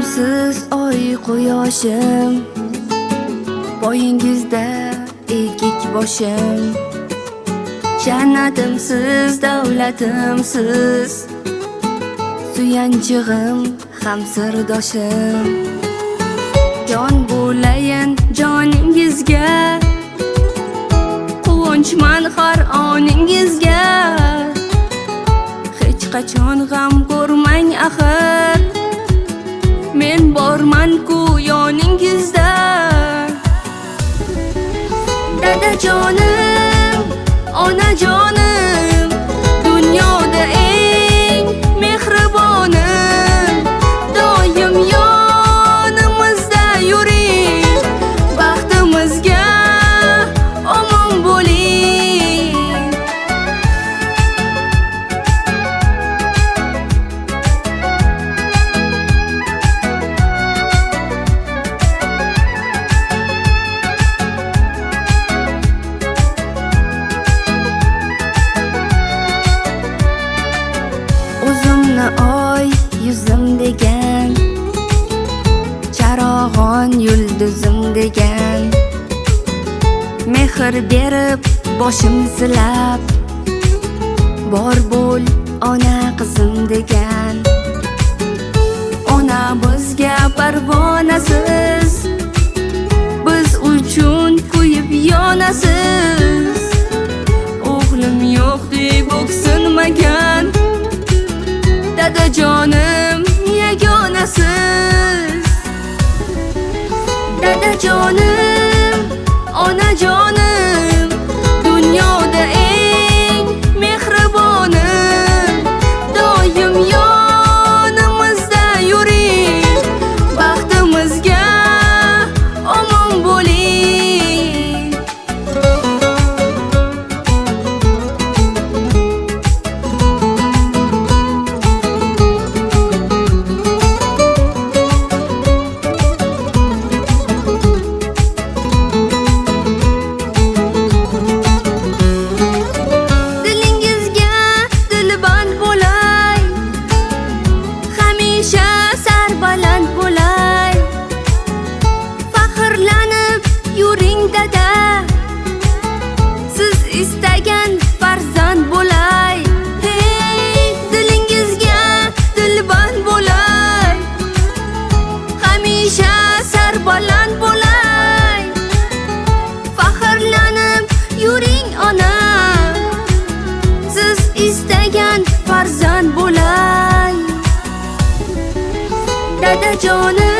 siz oy quyoshim, poyingizda egik boshim. Jannatim siz, davlatim siz, suyanchig'im ham sirdoshim. Jon bo'layin joningizga, quvonchman har oningizga. Hech qachon g'am ko'rmang axir, men borman-ku yoningizda. Dadajonim, onajonim, dunyoda eng mehribonim. Doim yonimizda yuring, baxtimizga omon bo'ling. O'zimni oy yuzim degan, charog'on yulduzim degan, mehr berib boshim silab, bor bo'l ona qizim degan. Ona bizga parvonasiz, biz uchun kuyib yonasiz. O'g'lim yo'q deb o'ksinmagan, dadajonim yagonasiz. Dadajonim, onajonim, dunyoda eng mehribonim. Doim yonimizda yuring, baxtimizga omon bo'ling. Dilingizga dilband bo'lay, hamisha sarbaland bo'lay. Faxrlanib yuring dada, siz istagan farzand bo'lay. Hey, dilingizga dilband bo'lay, hamisha sarbaland bo'lay. Faxrlanib yuring ona, siz istagan farzand bo'lay. Dadajonim,